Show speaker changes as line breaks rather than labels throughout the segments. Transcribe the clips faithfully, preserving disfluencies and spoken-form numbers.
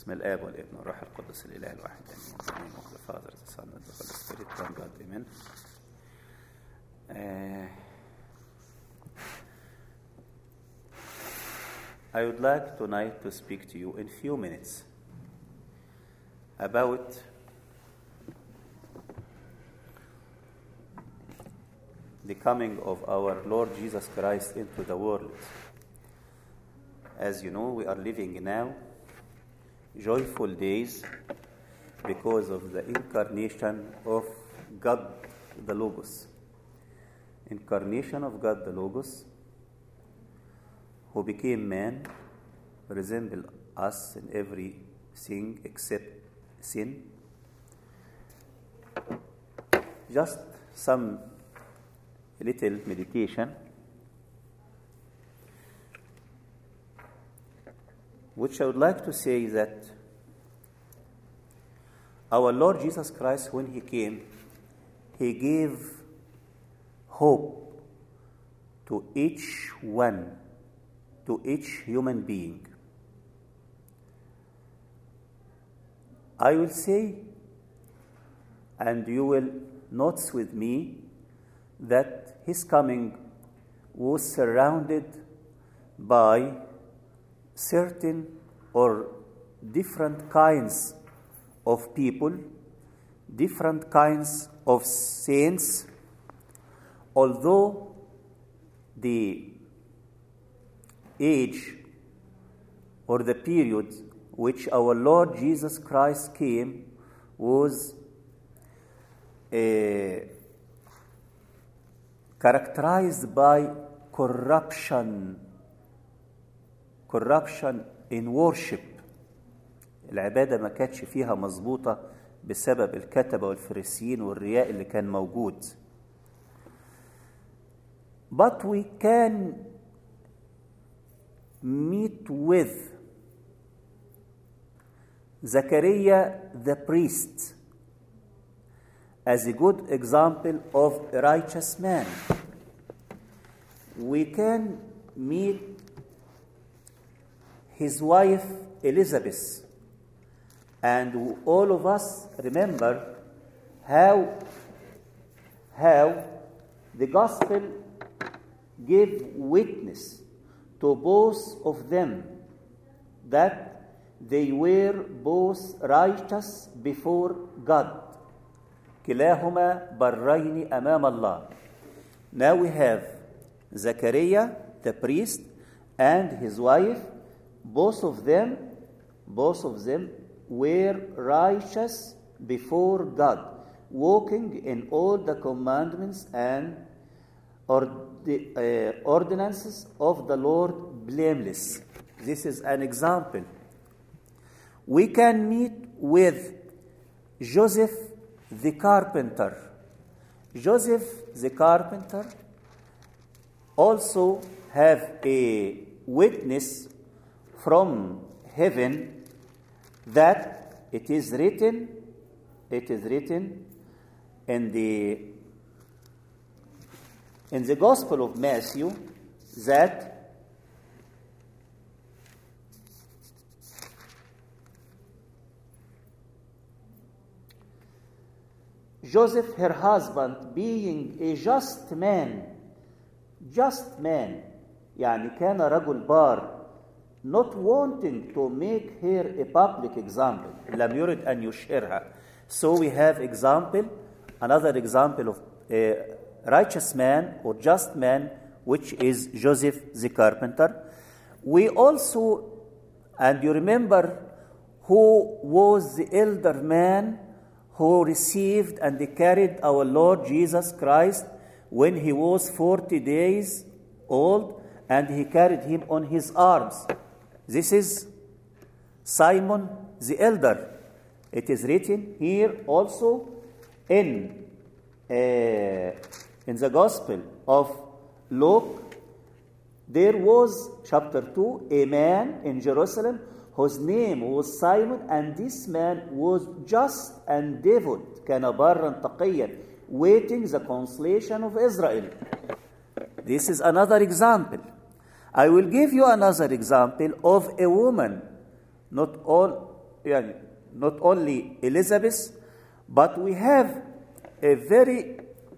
بسم الآب والابن والروح القدس الإله الواحد آمين. In the name of the Father, the Son, and the Holy Spirit, one God, amen. Uh, I would like tonight to speak to you in few minutes about the coming of our Lord Jesus Christ into the world. As you know, we are living now joyful days because of the incarnation of God the Logos. Incarnation of God the Logos, who became man, resemble us in everything except sin. Just some little meditation which I would like to say that our Lord Jesus Christ, when He came, He gave hope to each one, to each human being. I will say, and you will notice with me, that His coming was surrounded by certain or different kinds of people, different kinds of saints, although the age or the period which our Lord Jesus Christ came was uh, characterized by corruption corruption in worship. العبادة ما كانتش فيها مظبوطة بسبب الكتبة والفريسيين والرياء اللي كان موجود. But we can meet with Zechariah the priest as a good example of a righteous man. We can meet his wife Elizabeth, and all of us remember how how the gospel gave witness to both of them that they were both righteous before God. كلاهما برين أمام الله. Now we have Zechariah the priest and his wife. Both of them, both of them were righteous before God, walking in all the commandments and or the uh, ordinances of the Lord blameless. This is an example. We can meet with Joseph the carpenter. Joseph the carpenter also have a witness from heaven that it is written, it is written in the in the Gospel of Matthew that Joseph, her husband, being a just man, just man, يعني كان رجل بار, not wanting to make her a public example. لم يرد أن يشهرها. So we have example, another example of a righteous man or just man, which is Joseph the carpenter. We also, and you remember who was the elder man who received and carried our Lord Jesus Christ when he was forty days old, and he carried him on his arms. This is Simon the elder. It is written here also in uh, in the Gospel of Luke. There was, chapter two, a man in Jerusalem whose name was Simon, and this man was just and devout, كان بارا تقيا, waiting the consolation of Israel. This is another example. I will give you another example of a woman, not all يعني not only Elizabeth, but we have a very,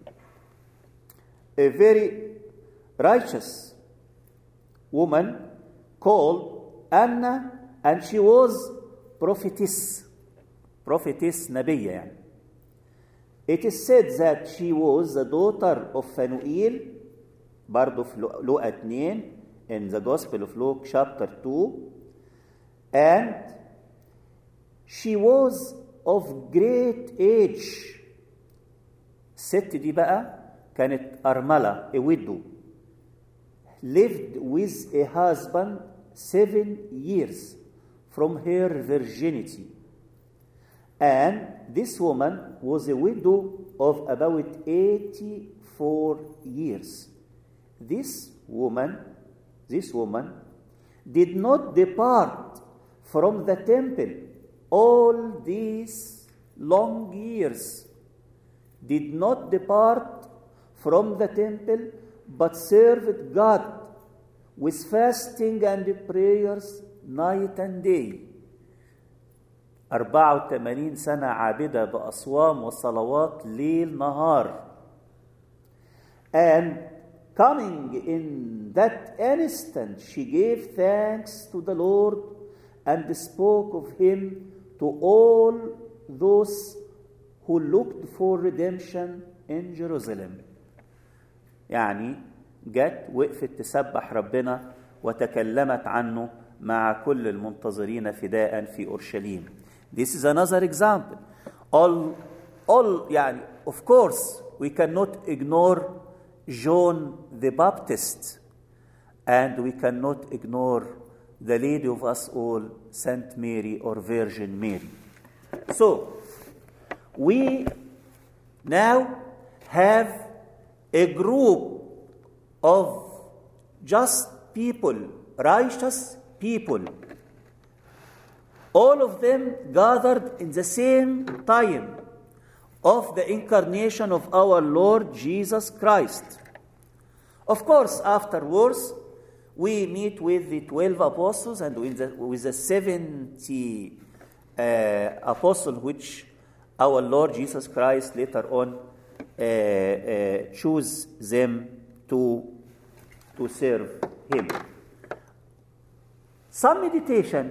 a very righteous woman called Anna, and she was prophetess. Prophetess نبية يعني. It is said that she was the daughter of Phanuel, برضه في لوقا اتنين, in the Gospel of Luke chapter two, and she was of great age. الست دي بقى كانت أرملة, a widow, lived with a husband seven years from her virginity. And this woman was a widow of about eighty-four years. This woman, this woman did not depart from the temple all these long years, did not depart from the temple, but served God with fasting and prayers night and day. أربعة وثمانين سنة عابدة بأصوام وصلوات ليل نهار. And coming in that instant, she gave thanks to the Lord and spoke of him to all those who looked for redemption in Jerusalem. يعني جت وقفت تسبح ربنا وتكلمت عنه مع كل المنتظرين فداء في أورشليم. This is another example. All, all, يعني, of course, we cannot ignore John the Baptist, and we cannot ignore the Lady of us all, Saint Mary or Virgin Mary. So, we now have a group of just people, righteous people, all of them gathered in the same time of the incarnation of our Lord Jesus Christ. Of course, afterwards, we meet with the twelve apostles and with the, with the seventy uh, apostles which our Lord Jesus Christ later on uh, uh, chose them to, to serve him. Some meditation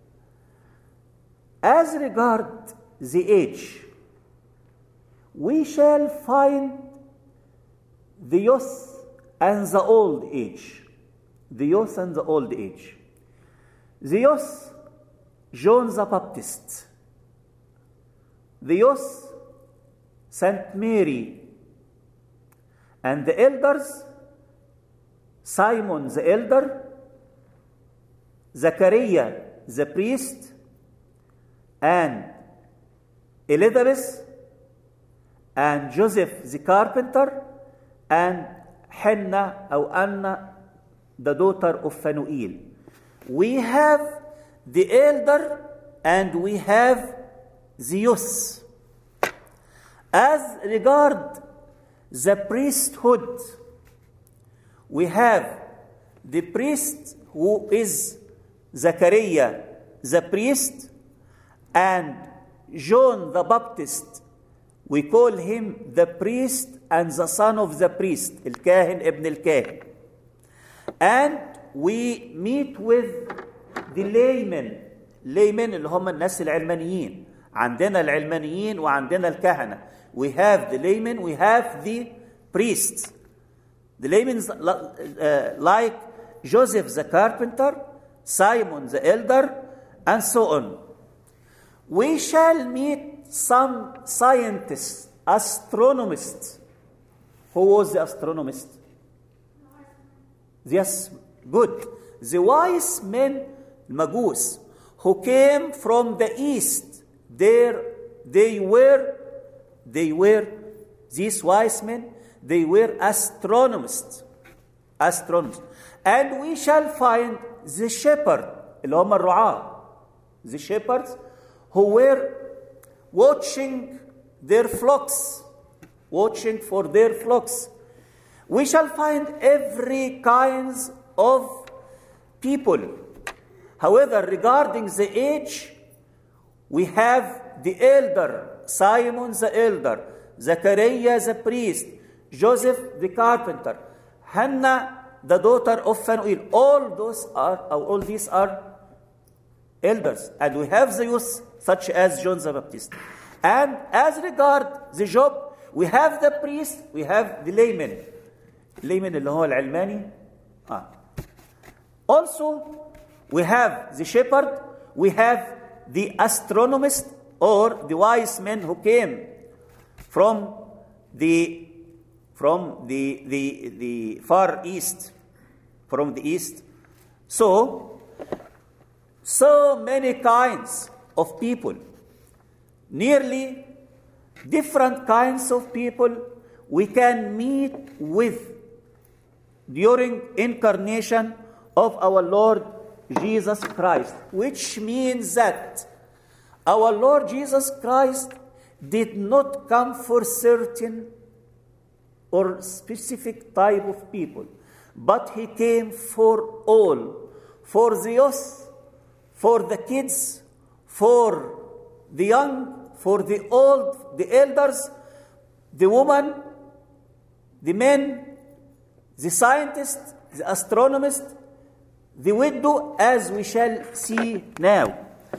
as regard the age. We shall find the youth and the old age. The youth and the old age. The youth, John the Baptist. The youth, Saint Mary. And the elders, Simon the elder, Zachariah the priest, and Elizabeth, and Joseph the carpenter, and Hannah or Anna, the daughter of Phanuel. We have the elder and we have the youth. As regard the priesthood, we have the priest who is Zachariah the priest, and John the Baptist, we call him the priest and the son of the priest, الكاهن ابن الكاهن. And we meet with the laymen, laymen اللي هم الناس العلمانيين. عندنا العلمانيين وعندنا الكهنة. We have the laymen, we have the priests. The laymen uh, like Joseph the carpenter, Simon the elder, and so on. We shall meet some scientists, astronomists. Who was the astronomist? Yes, good. The wise men, Magus, who came from the east. There, they were, they were, these wise men, they were astronomists. Astronomers. And we shall find the shepherd, اللي هم الرعاة, the shepherds who were watching their flocks, watching for their flocks. We shall find every kinds of people. However, regarding the age, We have the elder, Simon the elder, Zechariah the priest, Joseph the carpenter, Hannah the daughter of Phanuel. All those are, all these are elders. And we have the youth such as John the Baptist. And as regard the job, we have the priest, we have the layman. Layman اللي هو العلماني. Ah. Also, we have the shepherd, we have the astronomist or the wise men who came from the from the the the far east, from the east. So, so many kinds of people, nearly different kinds of people we can meet with during incarnation of our Lord Jesus Christ, which means that our Lord Jesus Christ did not come for certain or specific type of people, but he came for all, for the youth, for the kids, for the young, for the old, the elders, the woman, the men, the scientist, the astronomist, the widow, as we shall see now.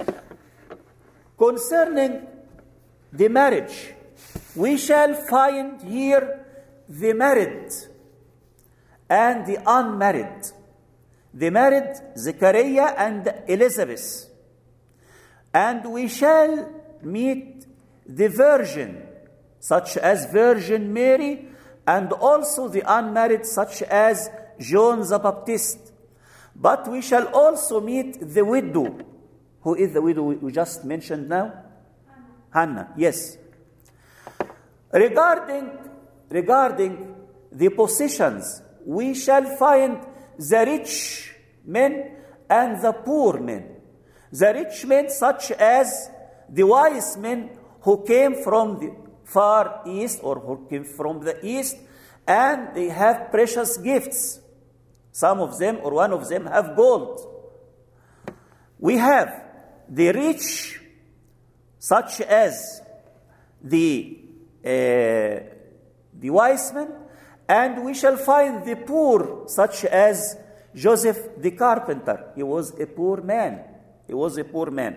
Concerning the marriage, we shall find here the married and the unmarried. The married, Zechariah and Elizabeth. And we shall meet the virgin, such as Virgin Mary, and also the unmarried, such as John the Baptist. But we shall also meet the widow. Who is the widow we just mentioned now? Hannah. Hannah, yes. Regarding, regarding the positions, we shall find the rich men and the poor men. The rich men, such as the wise men who came from the far east or who came from the east, and they have precious gifts. Some of them or one of them have gold. We have the rich, such as the uh, the wise men, and we shall find the poor, such as Joseph the carpenter. He was a poor man. He was a poor man.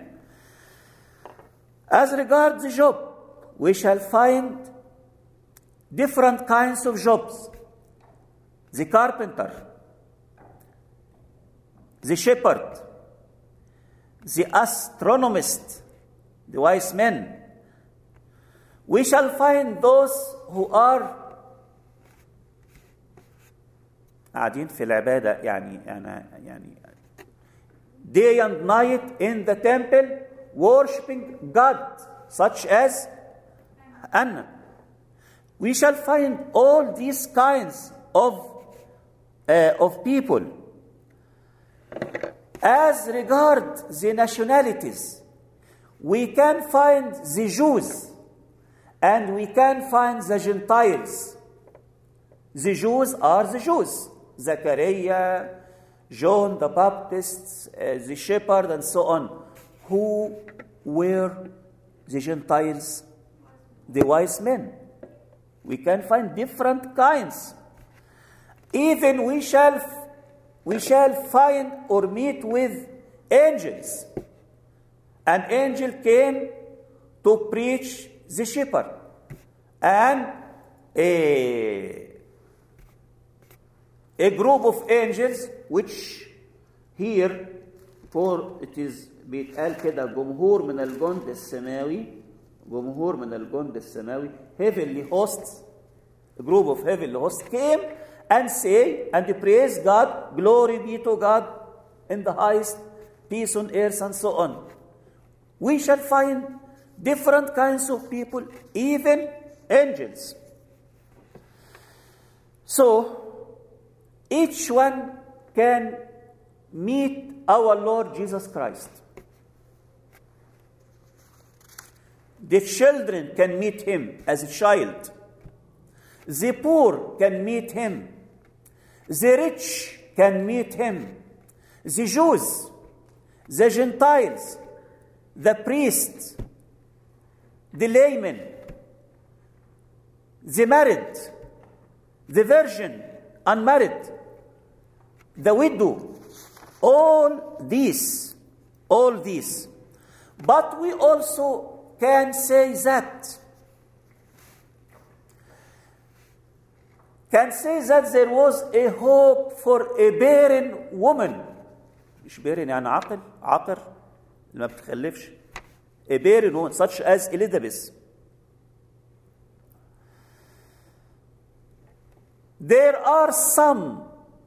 As regards the job, we shall find different kinds of jobs. The carpenter, the shepherd, the astronomist, the wise men. We shall find those who are قاعدين في العبادة يعني أنا يعني day and night in the temple worshiping God, such as Anna. We shall find all these kinds of uh, of people. As regards the nationalities, we can find the Jews and we can find the Gentiles. The Jews are the Jews. Zechariah, John the Baptist, uh, the shepherd, and so on. Who were the Gentiles? The wise men. We can find different kinds. Even we shall, we shall find or meet with angels. An angel came to preach the shepherd. And a, a group of angels, which here, for it is بيتقال كده جمهور من الجند السماوي جمهور من الجند السماوي heavenly hosts, a group of heavenly hosts came and say and praise God, glory be to God in the highest, peace on earth, and so on. We shall find different kinds of people, even angels. So each one can meet our Lord Jesus Christ. The children can meet him as a child. The poor can meet him. The rich can meet him. The Jews, the Gentiles, the priest, the layman, the married, the virgin, unmarried, the widow, all these, all these. But we also can say that, can say that there was a hope for a barren woman. مش barren يعني عاقل, عاقر, اللي ما بتخلفش. A barren woman such as Elizabeth. There are some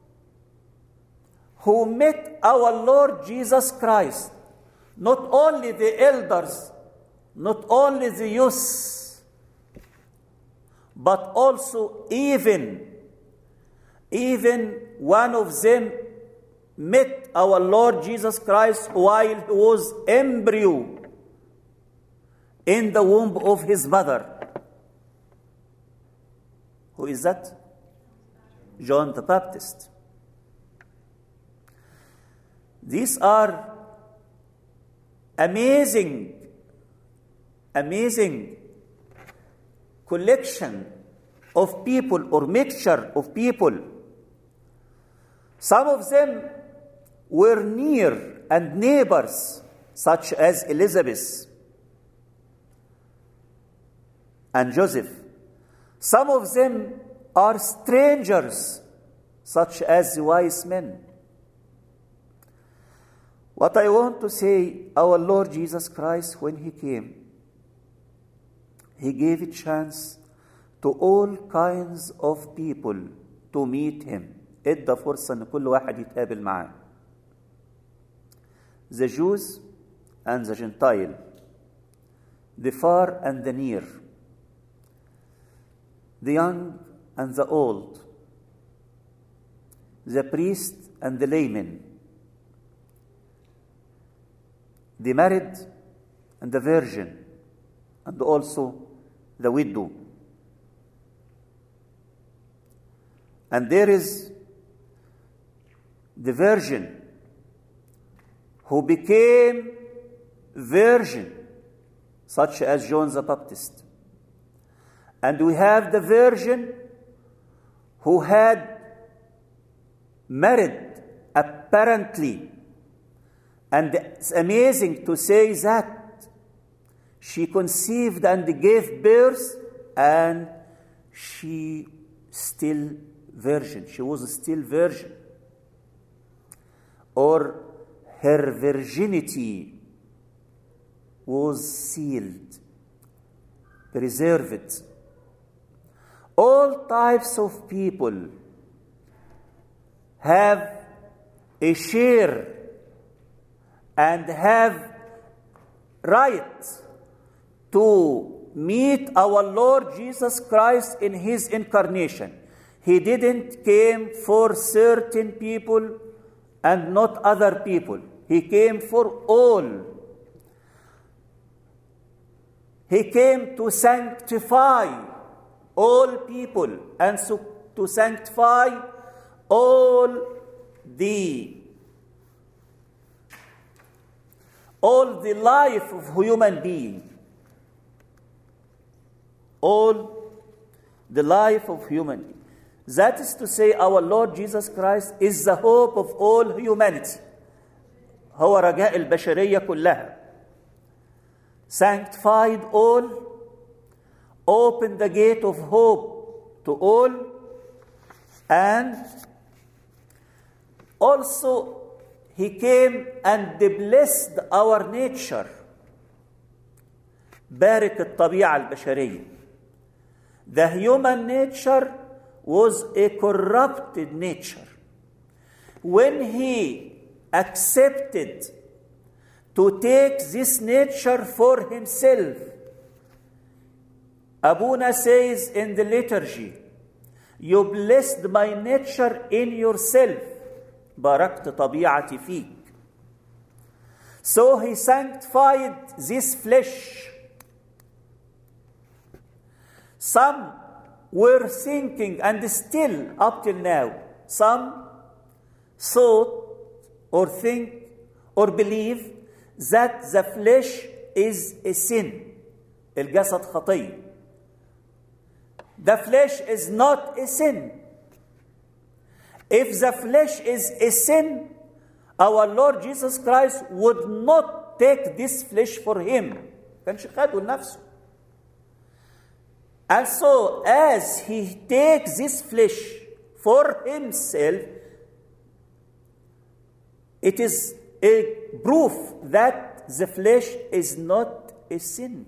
who met our Lord Jesus Christ, not only the elders, not only the youth, but also even, even one of them met our Lord Jesus Christ while he was embryo in the womb of his mother. Who is that? John the Baptist. These are amazing, amazing collection of people or mixture of people. Some of them were near and neighbors, such as Elizabeth and Joseph. Some of them are strangers, such as the wise men. What I want to say, our Lord Jesus Christ, when he came, he gave a chance to all kinds of people to meet him. ادى فرصة ان كل واحد يتقابل معاه. The Jews and the Gentile, the far and the near, the young and the old, the priest and the layman, the married and the virgin, and also the widow. And there is the virgin who became virgin, such as John the Baptist. And we have the virgin who had married apparently. And it's amazing to say that she conceived and gave birth, and she still virgin. She was still virgin. Or her virginity was sealed, preserved. All types of people have a share and have right to meet our Lord Jesus Christ in his incarnation. He didn't came for certain people and not other people. He came for all. He came to sanctify all people and so to sanctify all the all the life of human being. All the life of human being. That is to say, our Lord Jesus Christ is the hope of all humanity. هو رجاء البشرية كلها. Sanctified all, opened the gate of hope to all, and also he came and blessed our nature. بارك الطبيعة البشرية. The human nature was a corrupted nature. When he accepted to take this nature for himself, Abuna says in the liturgy, you blessed my nature in yourself. باركت طبيعتي فيك. So he sanctified this flesh. Some were thinking, and still up till now, some thought or think or believe that the flesh is a sin. الجسد خطية. The flesh is not a sin. If the flesh is a sin, our Lord Jesus Christ would not take this flesh for him. كانش خده لنفسه. And so, as he takes this flesh for himself, it is a proof that the flesh is not a sin.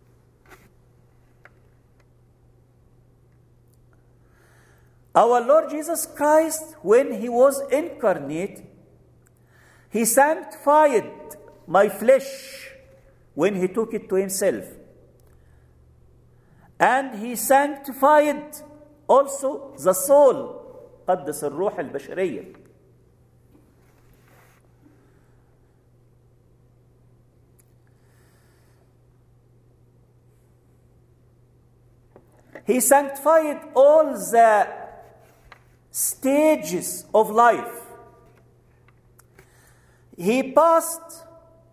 Our Lord Jesus Christ, when he was incarnate, he sanctified my flesh when he took it to himself. And he sanctified also the soul. قدس الروح البشرية. He sanctified all the stages of life. He passed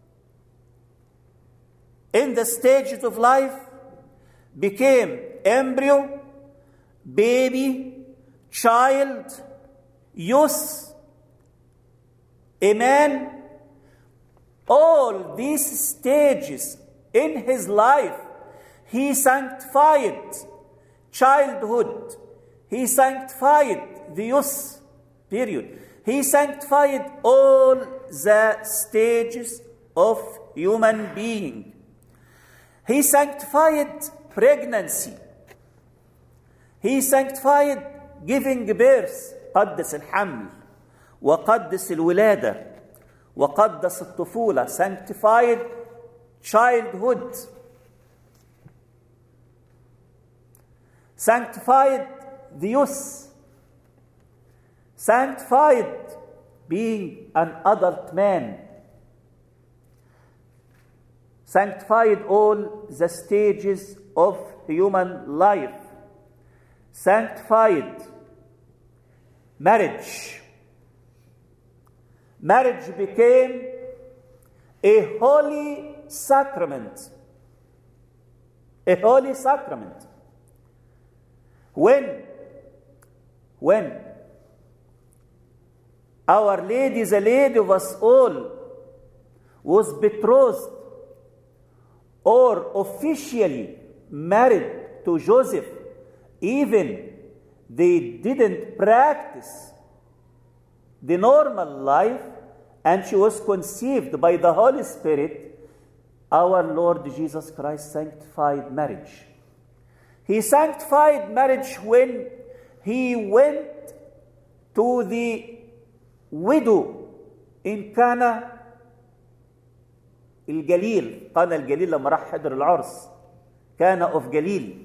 in the stages of life, became embryo, baby, child, youth, a man. All these stages in his life, he sanctified childhood. He sanctified the youth period. He sanctified all the stages of human being. He sanctified pregnancy. He sanctified giving birth. قدس الحمل وقدس الولادة وقدس الطفولة. Sanctified childhood. Sanctified the youth. Sanctified being an adult man. Sanctified all the stages of human life. Sanctified marriage. Marriage became a holy sacrament. A holy sacrament. When, when Our Lady, the Lady of us all, was betrothed or officially married to Joseph, even they didn't practice the normal life, and she was conceived by the Holy Spirit, our Lord Jesus Christ sanctified marriage. He sanctified marriage when he went to the widow in Cana الجليل. قانا الجليل لما راح حضر العرس. Cana of Galilee.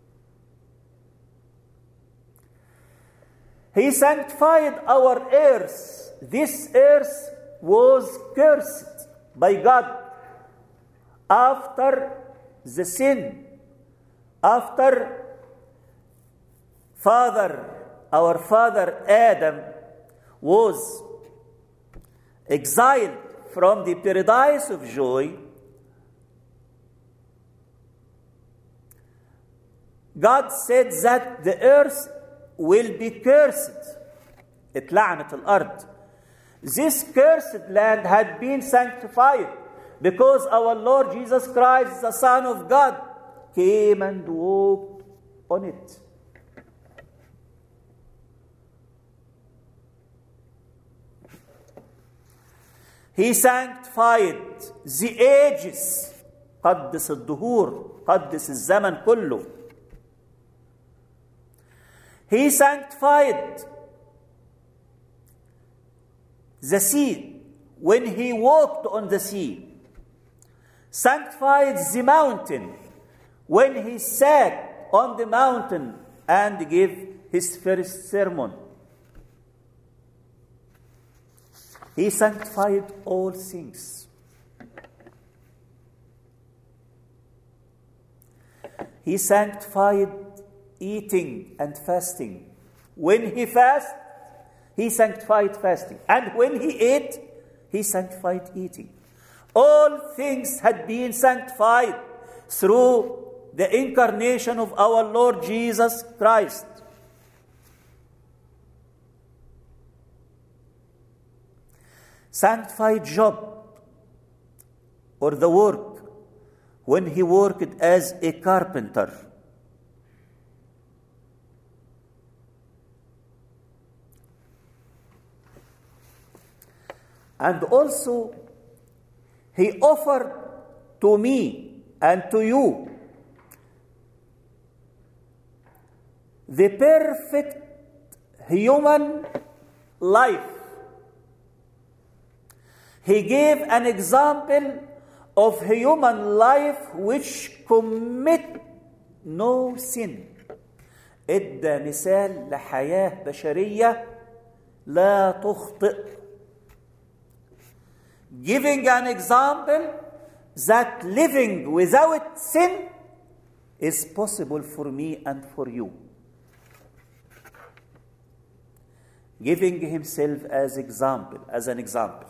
He sanctified our earth. This earth was cursed by God after the sin, after father, our father Adam was exiled from the paradise of joy. God said that the earth will be cursed. اتلعنت الأرض. This cursed land had been sanctified because our Lord Jesus Christ, the Son of God, came and walked on it. He sanctified the ages. قدس الدهور. قدس الزمن كله. He sanctified the sea when he walked on the sea. Sanctified the mountain when he sat on the mountain and gave his first sermon. He sanctified all things. He sanctified eating and fasting. When he fasted, he sanctified fasting. And when he ate, he sanctified eating. All things had been sanctified through the incarnation of our Lord Jesus Christ. Sanctified Job, or the work, when he worked as a carpenter. And also, he offered to me and to you the perfect human life. He gave an example of human life which commit no sin. ادى مثال لحياة بشرية لا تخطئ. Giving an example that living without sin is possible for me and for you. Giving himself as example, as an example.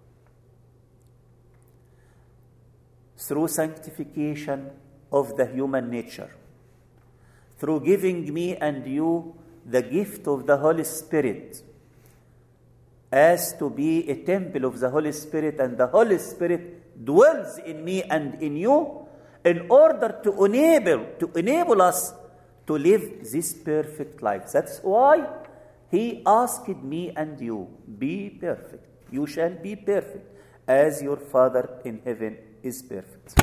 Through sanctification of the human nature. Through giving me and you the gift of the Holy Spirit, as to be a temple of the Holy Spirit, and the Holy Spirit dwells in me and in you, in order to enable to enable us to live this perfect life. That's why he asked me and you, be perfect. You shall be perfect, as your Father in heaven is perfect.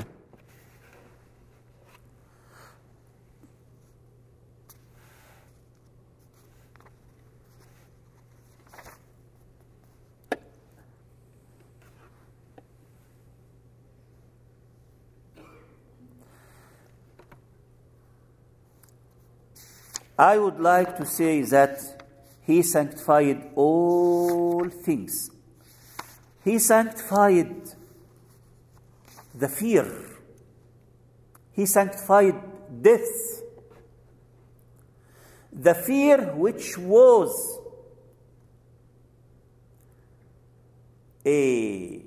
I would like to say that he sanctified all things. He sanctified the fear. He sanctified death. The fear which was a,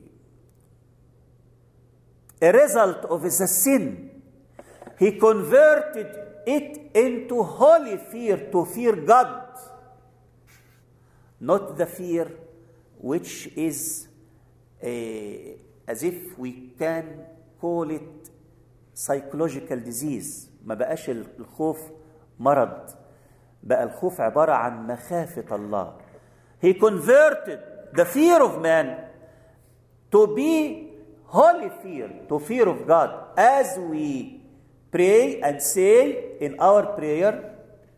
a result of the sin. He converted it into holy fear, to fear God, not the fear which is a, as if we can call it psychological disease. ما بقاش الخوف مرض، بقى الخوف عبارة عن مخافة الله. He converted the fear of man to be holy fear, to fear of God, as we pray and say in our prayer,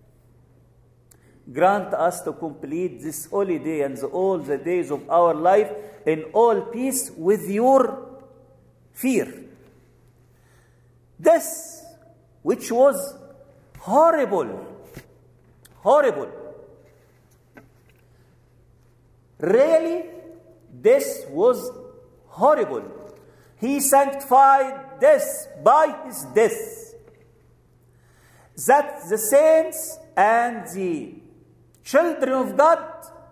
grant us to complete this holy day and all the days of our life in all peace with your fear. This, which was horrible, horrible. Really, this was horrible. He sanctified this by his death, that the saints and the children of God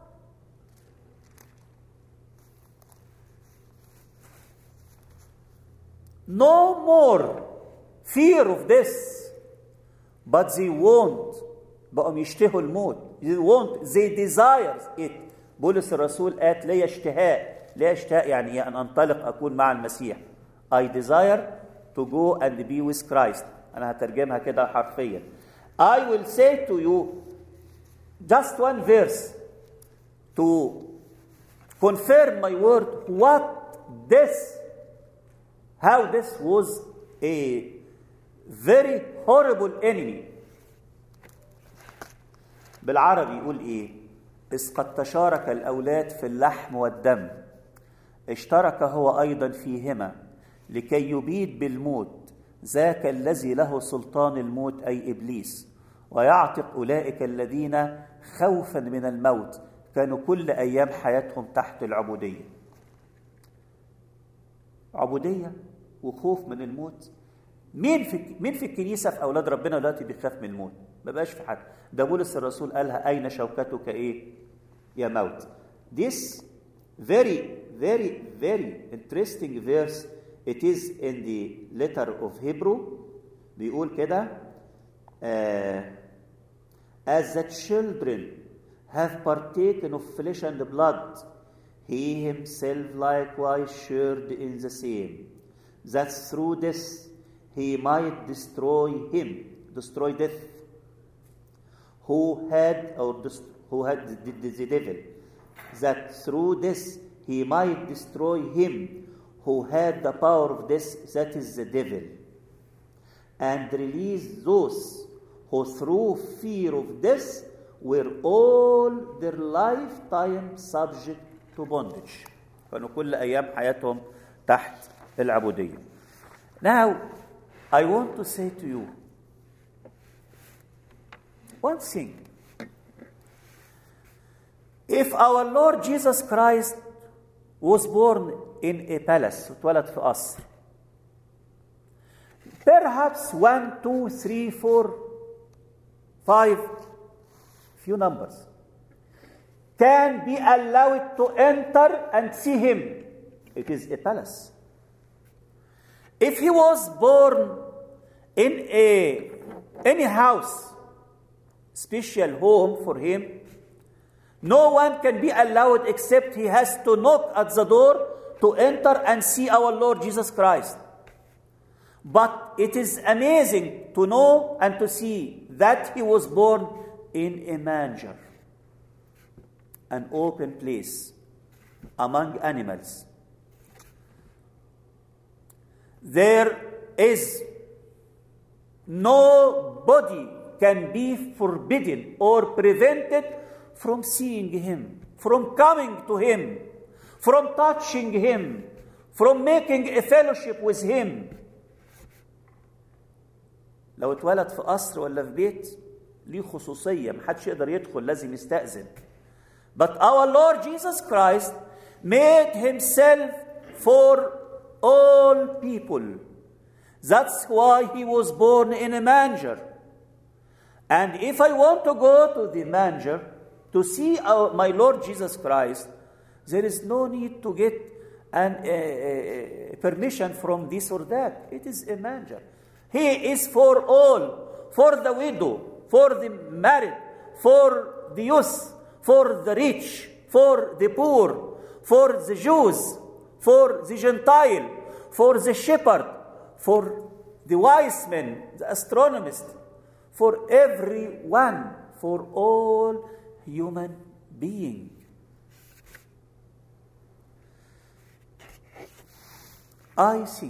no more fear of this, but they want, بقوا يشتهوا الموت. They want, they desire it. بولس الرسول قالت لي اشتهاء. لا اشتهاء يعني ايه؟ ان انطلق اكون مع المسيح. I desire to go and be with Christ. انا هترجمها كده حرفيا. I will say to you just one verse to confirm my word, what this, how this was a very horrible enemy. بالعربي يقول ايه؟ إذ قد تشارك الأولاد في اللحم والدم، اشترك هو أيضا فيهما لكي يبيد بالموت ذاك الذي له سلطان الموت أي إبليس، ويعتق أولئك الذين خوفا من الموت كانوا كل أيام حياتهم تحت العبودية. عبودية وخوف من الموت. مين في مين في الكنيسة في أولاد ربنا دلوقتي بيخاف من الموت؟ ما بقاش في حد. ده بولس الرسول قالها أين شوكتك إيه؟ يا موت. This very very, very interesting verse. It is in the letter of Hebrew. بيقول كده uh, as the children have partaken of flesh and blood, he himself likewise shared in the same, that through this he might destroy him, destroy death, who had, or who had the, the, the devil, that through this he might destroy him who had the power of death, that is the devil, and release those who through fear of death were all their lifetime subject to bondage. كانوا كل أيام حياتهم تحت العبودية. Now, I want to say to you one thing. If our Lord Jesus Christ was born in a palace, اتولد في قصر, perhaps one, two, three, four, five, few numbers, can be allowed to enter and see him. It is a palace. If he was born in a any house, special home for him, no one can be allowed except he has to knock at the door to enter and see our Lord Jesus Christ. But it is amazing to know and to see that he was born in a manger, an open place among animals. There is nobody can be forbidden or prevented from seeing him, from coming to him, from touching him, from making a fellowship with him. لو اتولد في قصر ولا في بيت ليه خصوصية، محدش يقدر يدخل، لازم يستأذن. But our Lord Jesus Christ made himself for all people. That's why he was born in a manger. And if I want to go to the manger to see our, my Lord Jesus Christ, there is no need to get an, uh, uh, permission from this or that. It is a manger. He is for all, for the widow, for the married, for the youth, for the rich, for the poor, for the Jews, for the Gentile, for the shepherd, for the wise men, the astronomist, for everyone, for all human being. I see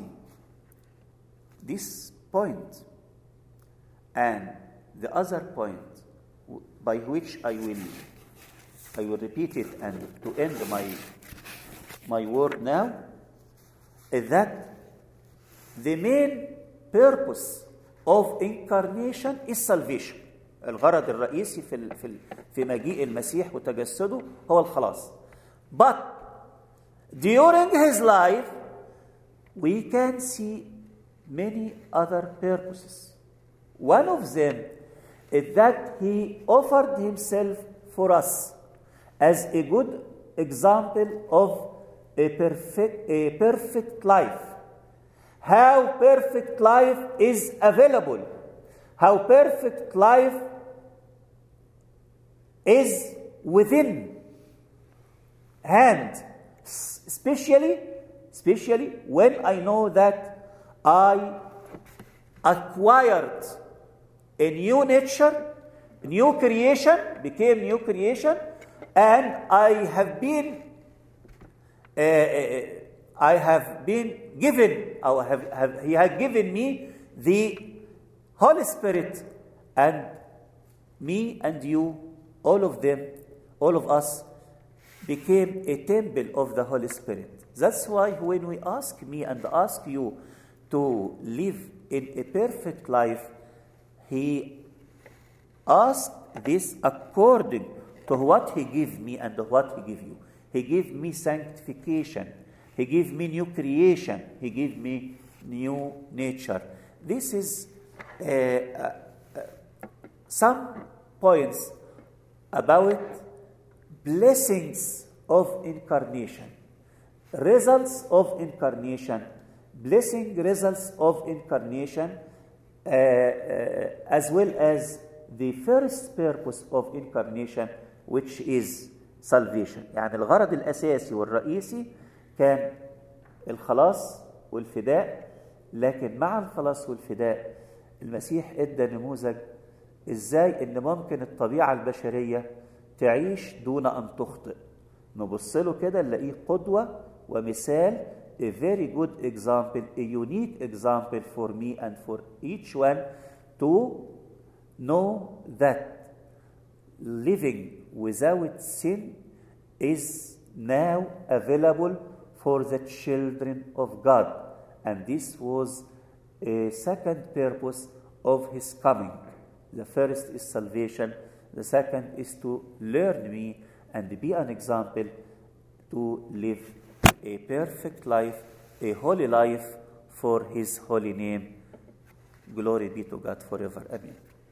this point and the other point by which I will I will repeat it and to end my my word now is that the main purpose of incarnation is salvation. الغرض الرئيسي في في في مجيء المسيح وتجسده هو الخلاص. But during his life we can see many other purposes. One of them is that he offered himself for us as a good example of a perfect, a perfect life. How perfect life is available. How perfect life is within hand. Especially, especially when I know that I acquired a new nature, new creation, became new creation, and I have been, uh, I have been given, or have, have, He has given me the Holy Spirit, and me and you, all of them, all of us, became a temple of the Holy Spirit. That's why when we ask me and ask you to live in a perfect life, He asked this according to what He gave me and what He gave you. He gave me sanctification. He gave me new creation. He gave me new nature. This is uh, uh, uh, some points about blessings of incarnation. results of incarnation, blessing results of incarnation, uh, uh, as well as the first purpose of incarnation, which is salvation. يعني الغرض الأساسي والرئيسي كان الخلاص والفداء، لكن مع الخلاص والفداء المسيح ادى نموذج ازاي ان ممكن الطبيعة البشرية تعيش دون ان تخطئ. نبص له كده نلاقيه قدوة ومثال، a very good example, a unique example for me and for each one to know that living without sin is now available for the children of God. And this was a second purpose of his coming. The first is salvation. The second is to learn me and be an example to live a perfect life, a holy life for his holy name. Glory be to God forever. Amen.